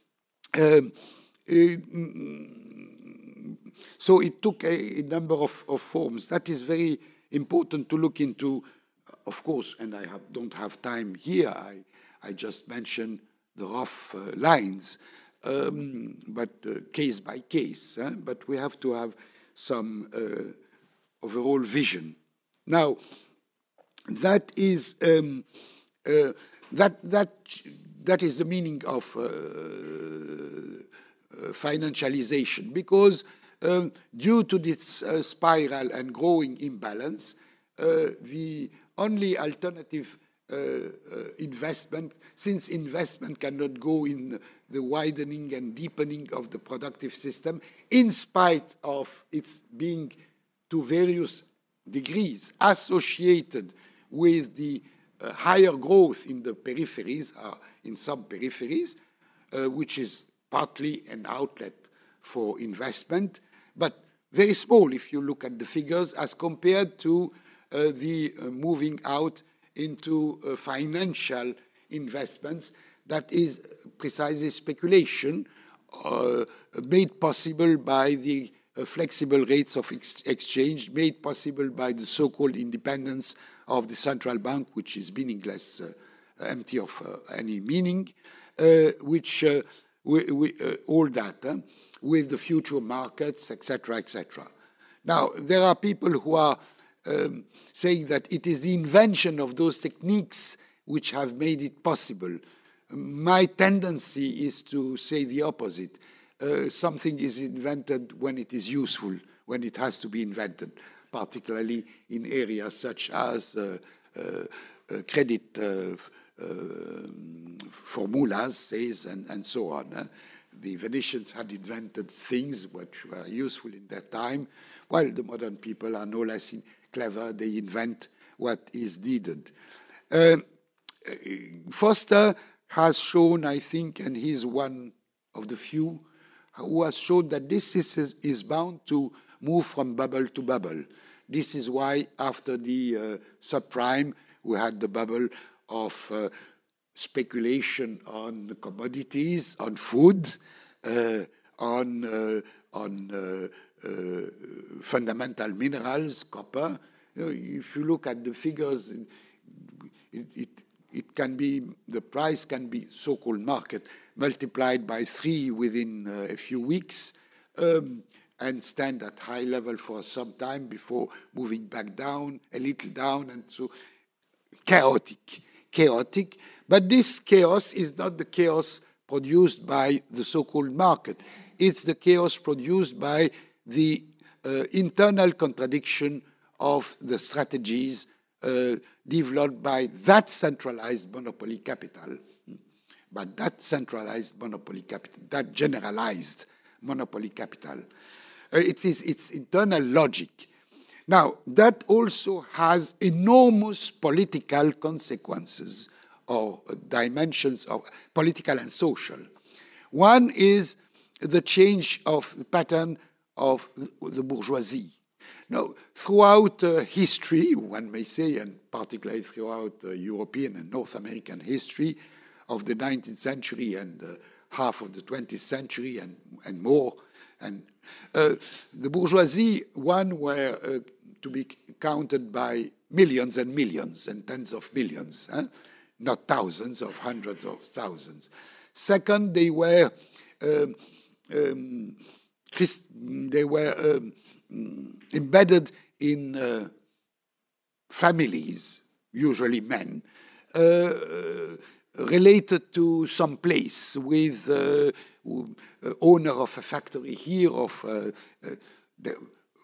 Speaker 4: Um, uh, so it took a, a number of, of forms. That is very important to look into, of course, and I have, don't have time here. I, I just mentioned the rough uh, lines, um, but uh, case by case. Eh? But we have to have some uh, overall vision. Now, that is um, uh, that that that is the meaning of uh, uh, financialization, because um, due to this uh, spiral and growing imbalance, uh, the only alternative uh, uh, investment, since investment cannot go in the widening and deepening of the productive system, in spite of its being to various degrees associated with the uh, higher growth in the peripheries, uh, in some peripheries, uh, which is partly an outlet for investment, but very small if you look at the figures as compared to uh, the uh, moving out into uh, financial investments that is precisely speculation uh, made possible by the uh, flexible rates of ex exchange, made possible by the so-called independence of the central bank, which is meaningless, uh, empty of uh, any meaning, uh, which uh, we, we, uh, all that, uh, with the future markets, et cetera, et cetera. Now, there are people who are um, saying that it is the invention of those techniques which have made it possible. My tendency is to say the opposite. Uh, something is invented when it is useful, when it has to be invented, particularly in areas such as uh, uh, uh, credit uh, uh, formulas, says, and, and so on. Uh, the Venetians had invented things which were useful in their time, while the modern people are no less in clever. They invent what is needed. Uh, Foster has shown, I think, and he's one of the few who has shown that this is, is bound to move from bubble to bubble. This is why after the uh, subprime, we had the bubble of uh, speculation on commodities, on food, uh, on, uh, on uh, uh, fundamental minerals, copper. You know, if you look at the figures, it, it, it can be, the price can be so-called market multiplied by three within uh, a few weeks um, and stand at high level for some time before moving back down, a little down, and so chaotic, chaotic. But this chaos is not the chaos produced by the so-called market. It's the chaos produced by the uh, internal contradiction of the strategies uh, developed by that centralized monopoly capital. But that centralized monopoly capital, that generalized monopoly capital, uh, it is its internal logic. Now, that also has enormous political consequences or dimensions of political and social. One is the change of the pattern of the bourgeoisie. Now, throughout uh, history, one may say, and particularly throughout uh, European and North American history of the nineteenth century and uh, half of the twentieth century and, and more, and uh, the bourgeoisie, one, were uh, to be counted by millions and millions and tens of millions, eh? Not thousands of hundreds of thousands. Second, they were um, um, Christ they were um, embedded in uh, families, usually men, uh, related to some place with uh, uh, owner of a factory here, of uh, uh, the,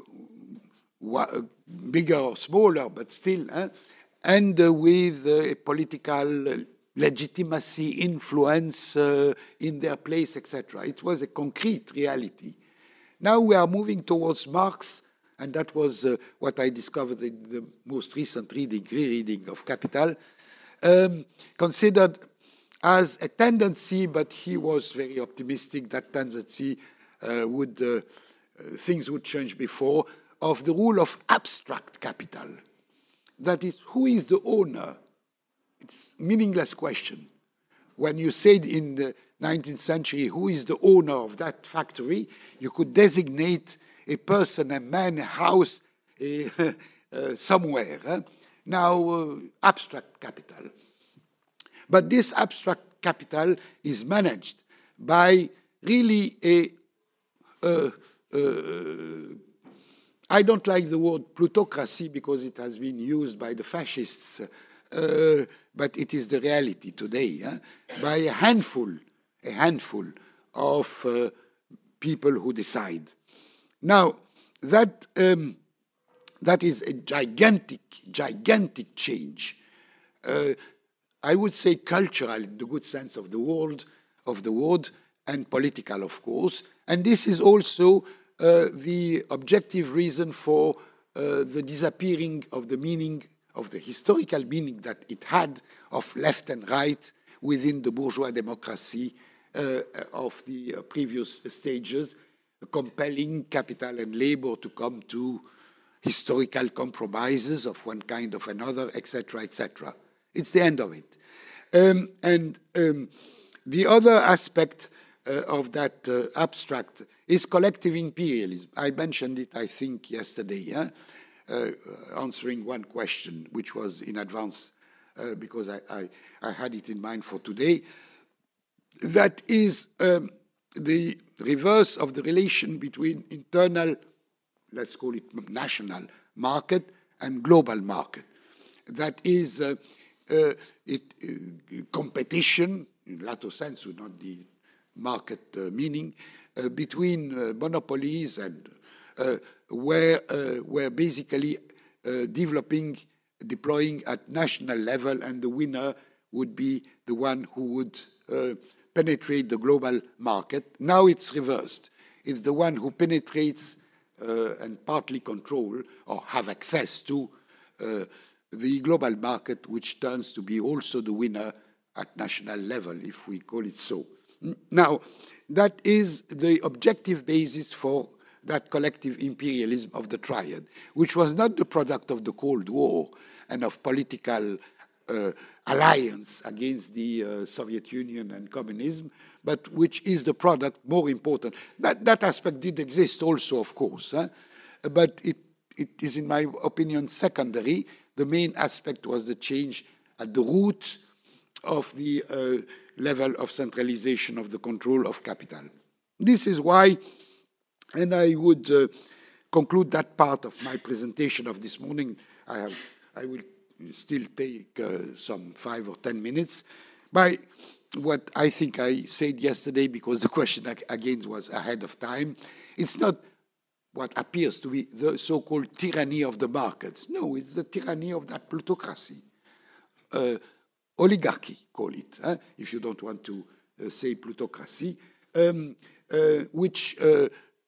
Speaker 4: uh, bigger or smaller, but still, eh? and uh, with uh, political legitimacy, influence uh, in their place, et cetera. It was a concrete reality. Now we are moving towards Marx, and that was uh, what I discovered in the most recent reading, rereading of Capital, um, considered as a tendency, but he was very optimistic that tendency uh, would, uh, uh, things would change before, of the rule of abstract capital. That is, who is the owner? It's a meaningless question. When you said in the nineteenth century, who is the owner of that factory, you could designate a person, a man, a house, a, uh, somewhere. Huh? Now, uh, abstract capital. But this abstract capital is managed by really a, uh, uh, I don't like the word plutocracy because it has been used by the fascists, uh, but it is the reality today, huh? By a handful, a handful of uh, people who decide. Now, that, um, that is a gigantic, gigantic change. uh, I would say cultural in the good sense of the word, of the word, and political, of course. And this is also uh, the objective reason for uh, the disappearing of the meaning, of the historical meaning that it had of left and right within the bourgeois democracy uh, of the uh, previous stages, compelling capital and labor to come to historical compromises of one kind or another, et cetera, et cetera. It's the end of it. Um, and um, the other aspect uh, of that uh, abstract is collective imperialism. I mentioned it, I think, yesterday, yeah? uh, answering one question, which was in advance, uh, because I, I, I had it in mind for today. That is um, the reverse of the relation between internal, let's call it national market, and global market. That is uh, uh, it, uh, competition, in lato sensu, not the market uh, meaning, uh, between uh, monopolies and uh, where, uh, where basically uh, developing, deploying at national level, and the winner would be the one who would uh, penetrate the global market. Now it's reversed. It's the one who penetrates uh, and partly control or have access to uh, the global market, which turns to be also the winner at national level, if we call it so. Now, that is the objective basis for that collective imperialism of the triad, which was not the product of the Cold War and of political uh, alliance against the uh, Soviet Union and communism, but which is the product, more important. That, that aspect did exist also, of course, huh? But it, it is, in my opinion, secondary. The main aspect was the change at the root of the uh, level of centralization of the control of capital. This is why, and I would uh, conclude that part of my presentation of this morning. I have, I will still take uh, some five or ten minutes by what I think I said yesterday, because the question again was ahead of time. It's not what appears to be the so-called tyranny of the markets. No, it's the tyranny of that plutocracy. Uh, oligarchy, call it, eh? If you don't want to uh, say plutocracy, um, uh, which uh,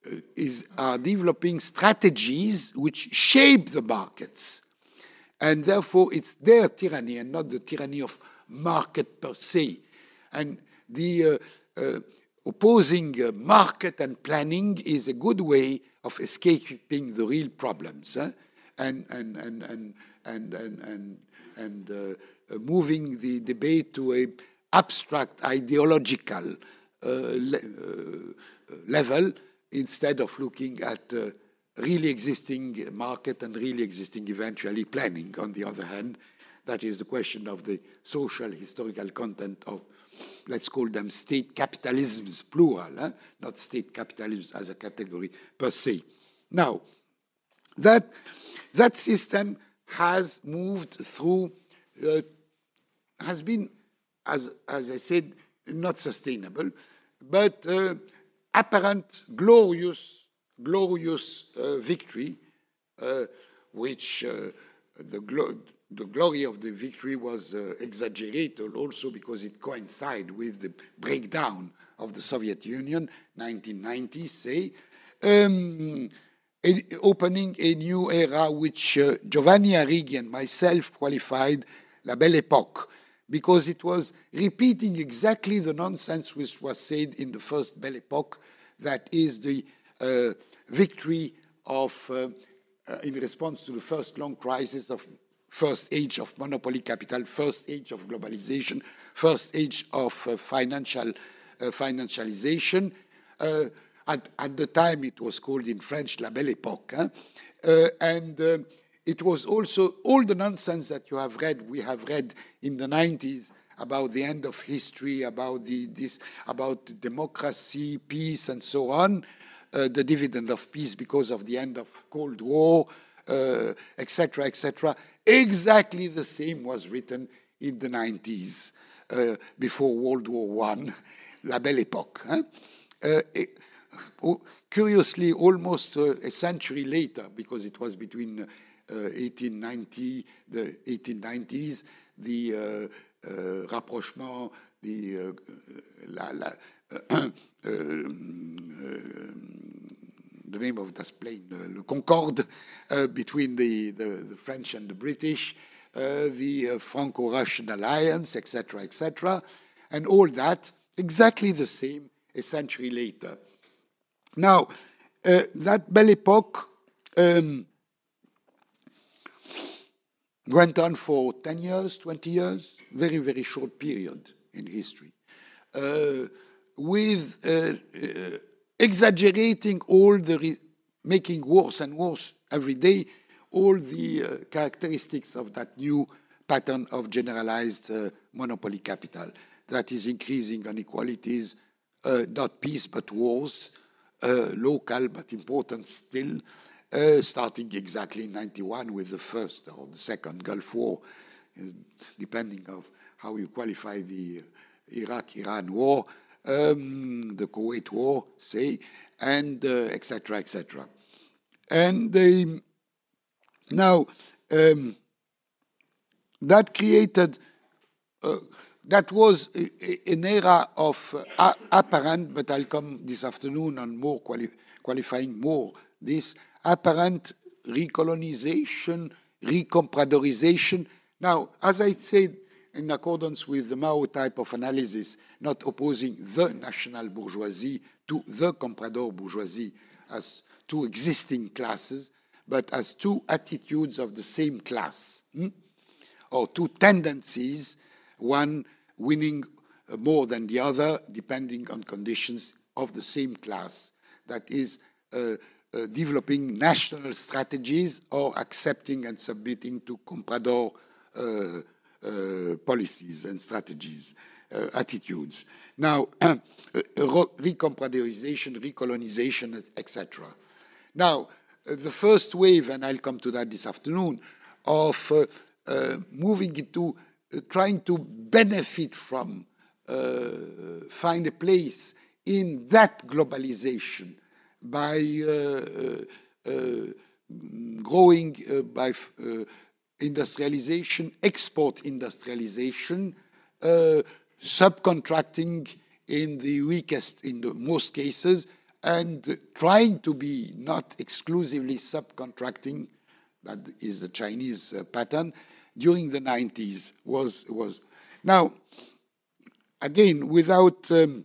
Speaker 4: is, are developing strategies which shape the markets. And therefore, it's their tyranny and not the tyranny of market per se. And the uh, uh, opposing uh, market and planning is a good way of escaping the real problems, eh? and, and, and, and, and, and, and, and uh, Uh, moving the debate to a abstract ideological uh, le uh, level instead of looking at uh, really existing market and really existing eventually planning. On the other hand, that is the question of the social historical content of, let's call them state capitalisms, plural, eh? Not state capitalisms as a category per se. Now, that, that system has moved through Uh, has been, as, as I said, not sustainable, but uh, apparent glorious, glorious uh, victory, uh, which uh, the, glo the glory of the victory was uh, exaggerated also because it coincided with the breakdown of the Soviet Union, nineteen ninety, say, um, a, opening a new era which uh, Giovanni Arrighi and myself qualified La Belle Époque, because it was repeating exactly the nonsense which was said in the first Belle Époque, that is the uh, victory of, uh, uh, in response to the first long crisis of first age of monopoly capital, first age of globalization, first age of uh, financial uh, financialization. Uh, at, at the time, it was called in French La Belle Époque, hein? uh, and uh, it was also all the nonsense that you have read, we have read in the nineties about the end of history, about the, this, about democracy, peace, and so on, uh, the dividend of peace because of the end of Cold War, uh, et cetera, et cetera. Exactly the same was written in the nineties, uh, before World War One, La Belle Époque. Hein? Uh, it, oh, curiously, almost uh, a century later, because it was between Uh, eighteen ninety, the eighteen nineties, the uh, uh, rapprochement, the uh, la, la, uh, uh, the name of that plane, uh, le Concorde, uh, between the, the, the French and the British, uh, the uh, Franco-Russian alliance, et cetera, et cetera, and all that exactly the same a century later. Now, uh, that Belle Epoque um, went on for ten years, twenty years, very, very short period in history, uh, with uh, uh, exaggerating all the, re- making worse and worse every day, all the uh, characteristics of that new pattern of generalized uh, monopoly capital that is increasing inequalities, uh, not peace but wars, uh, local but important still, uh, starting exactly in ninety-one with the first or the second Gulf War, uh, depending on how you qualify the Iraq-Iran war, um, the Kuwait war, say, and uh, et cetera, et cetera. And um, now um, that created, uh, that was a, a, an era of uh, apparent, but I'll come this afternoon on more quali- qualifying more, this apparent recolonization, recompradorization. Now, as I said, in accordance with the Mao type of analysis, not opposing the national bourgeoisie to the comprador bourgeoisie as two existing classes, but as two attitudes of the same class, hmm? or two tendencies, one winning more than the other, depending on conditions of the same class, that is uh, uh, developing national strategies or accepting and submitting to comprador uh, uh, policies and strategies, uh, attitudes. Now, uh, recompradorization, recolonization, et cetera. Now, uh, the first wave, and I'll come to that this afternoon, of uh, uh, moving into uh, trying to benefit from, uh, find a place in that globalization by uh, uh, growing uh, by uh, industrialization, export industrialization, uh, subcontracting in the weakest, in the most cases, and trying to be not exclusively subcontracting, that is the Chinese uh, pattern, during the nineties was, was. Now, again, without, um,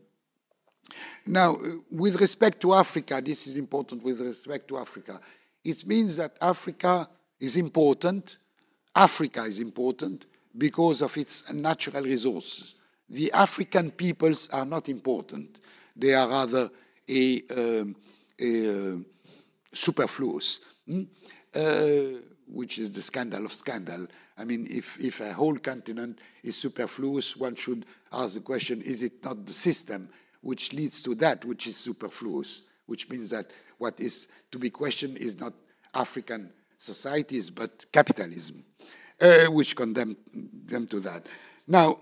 Speaker 4: now, with respect to Africa, this is important with respect to Africa, it means that Africa is important, Africa is important because of its natural resources. The African peoples are not important. They are rather a, um, a uh, superfluous, hmm? uh, which is the scandal of scandal. I mean, if, if a whole continent is superfluous, one should ask the question, is it not the system which leads to that which is superfluous, which means that what is to be questioned is not African societies, but capitalism, uh, which condemn them to that. Now,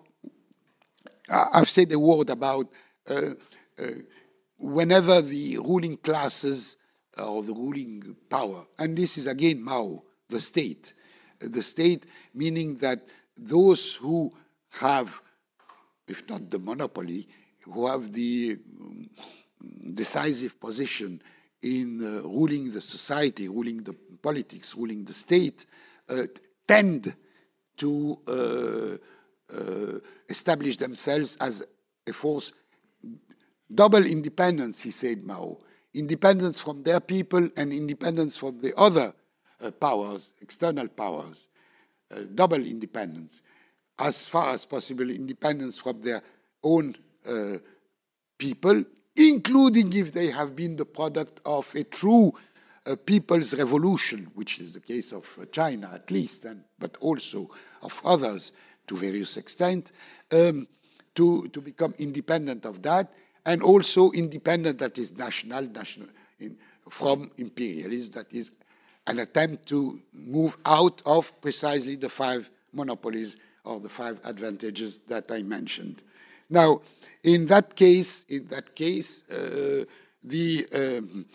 Speaker 4: I've said a word about uh, uh, whenever the ruling classes or the ruling power, and this is again Mao, the state, the state meaning that those who have, if not the monopoly, who have the um, decisive position in uh, ruling the society, ruling the politics, ruling the state, uh, tend to uh, uh, establish themselves as a force. Double independence, he said, Mao. Independence from their people and independence from the other uh, powers, external powers. Uh, double independence. As far as possible, independence from their own uh, people, including if they have been the product of a true uh, people's revolution, which is the case of uh, China at least, and but also of others to various extent, um, to, to become independent of that, and also independent, that is national, national in, from imperialism, that is an attempt to move out of precisely the five monopolies or the five advantages that I mentioned. Now, in that case, in that case, uh, the um,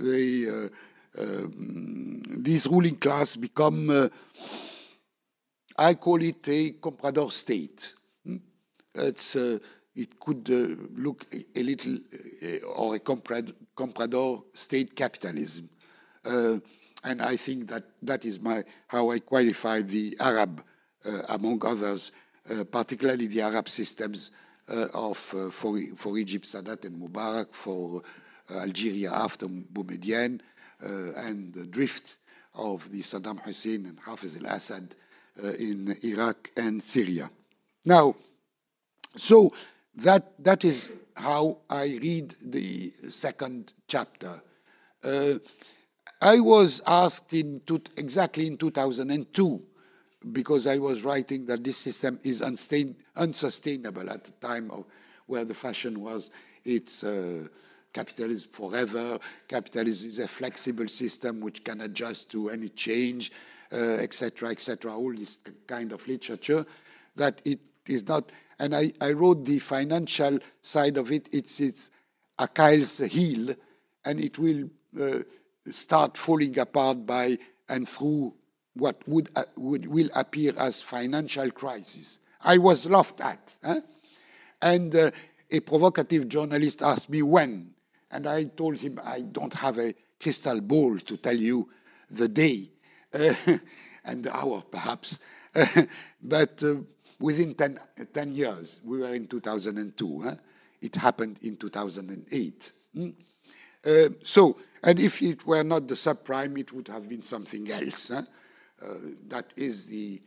Speaker 4: the uh, um, these ruling class become uh, I call it a comprador state. Hmm? It's, uh, it could uh, look a, a little, uh, or a comprad, comprador state capitalism. Uh, and I think that that is my how I qualify the Arab, uh, among others, uh, particularly the Arab systems uh, of uh, for, for Egypt, Sadat and Mubarak, for uh, Algeria after Boumediene, uh, and the drift of the Saddam Hussein and Hafez al-Assad uh, in Iraq and Syria. Now, so that that is how I read the second chapter. Uh, I was asked in two, exactly in two thousand two, because I was writing that this system is unstain, unsustainable at the time of where the fashion was it's uh, capitalism forever. Capitalism is a flexible system which can adjust to any change, et cetera, uh, et cetera. All this kind of literature that it is not. And I, I wrote the financial side of it. It's it's Achilles' heel, and it will uh, start falling apart by and through what would, uh, would will appear as financial crisis. I was laughed at, huh? and uh, a provocative journalist asked me when, and I told him I don't have a crystal ball to tell you the day uh, and the hour, perhaps, but. Uh, Within ten, ten years, we were in two thousand two. Huh? It happened in two thousand eight. Hmm? Uh, so, and if it were not the subprime, it would have been something else. Huh? Uh, that is the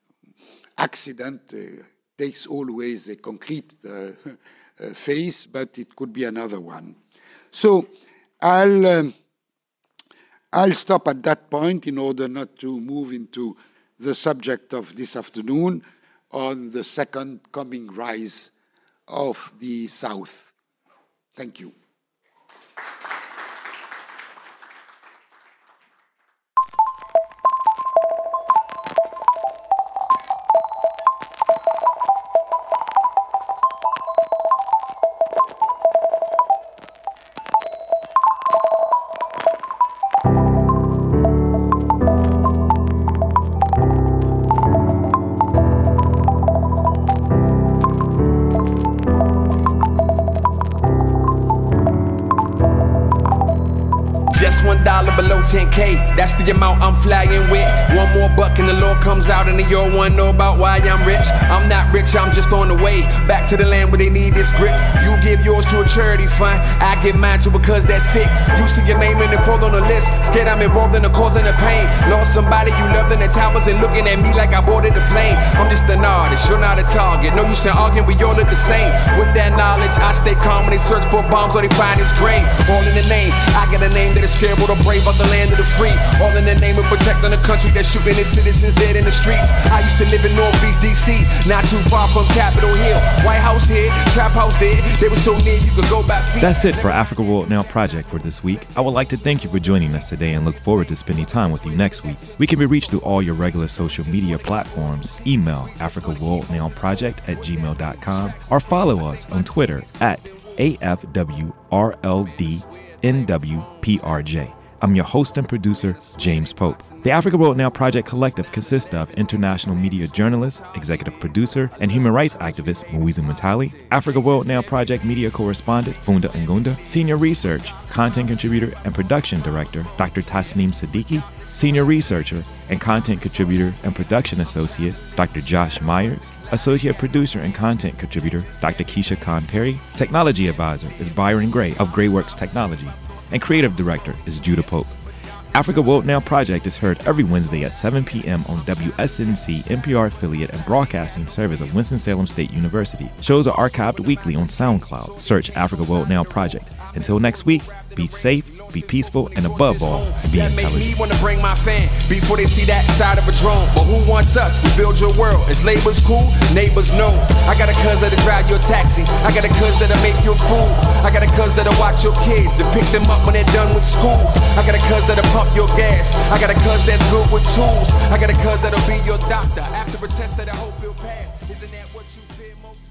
Speaker 4: accident. Uh, takes always a concrete uh, uh, face, but it could be another one. So, I'll um, I'll stop at that point in order not to move into the subject of this afternoon, on the second coming rise of the South. Thank you.
Speaker 5: ten K, that's the amount I'm flying with. One more buck and the Lord comes out and the yo one know about why I'm rich. I'm not rich, I'm just on the way back to the land where they need this grip. You give yours to a charity fund, I give mine to because that's sick. You see your name and it fall on the list, scared I'm involved in the cause and the pain. Lost somebody you loved in the towers and looking at me like I boarded the plane. I'm just an artist, you're not a target. No use in arguing, we all look the same. With that knowledge, I stay calm when they search for bombs or they find his grave. All in the name, I got a name that is scared or the brave of the land of the free. All in the name of protecting the country that's shooting its citizens dead in the streets. I used to live in Northeast D C, not too far from Capitol Hill. White House here, Trap House there. They were so near you could go by feet.
Speaker 2: That's it for Africa World Now Project for this week. I would like to thank you for joining us today and look forward to spending time with you next week. We can be reached through all your regular social media platforms. Email africa world now project at gmail dot com or follow us on Twitter at A F W R L D N W P R J. I'm your host and producer, James Pope. The Africa World Now Project Collective consists of international media journalist, executive producer, and human rights activist Mwizu Mutali, Africa World Now Project media correspondent Funda Ngunda, senior research, content contributor, and production director Doctor Tasneem Siddiqui, senior researcher and content contributor and production associate Doctor Josh Myers, associate producer and content contributor Doctor Keisha Khan Perry, technology advisor is Byron Gray of Grayworks Technology, and creative director is Judah Pope. Africa World Now Project is heard every Wednesday at seven p.m. on W S N C, N P R affiliate and broadcasting service of Winston-Salem State University. Shows are archived weekly on SoundCloud. Search Africa World Now Project. Until next week, be safe, be peaceful, and above all, be
Speaker 5: that
Speaker 2: intelligent.
Speaker 5: Make me want to bring my fan before they see that side of a drone. But who wants us? We build your world. Is labels cool? Neighbors know. I got a cuz that'll drive your taxi. I got a cuz that'll make you a fool. I got a cuz that'll watch your kids and pick them up when they're done with school. I got a cuz that'll pump your gas. I got a cuz that's good with tools. I got a cuz that'll be your doctor after a test that I hope you'll pass. Isn't that what you fear most?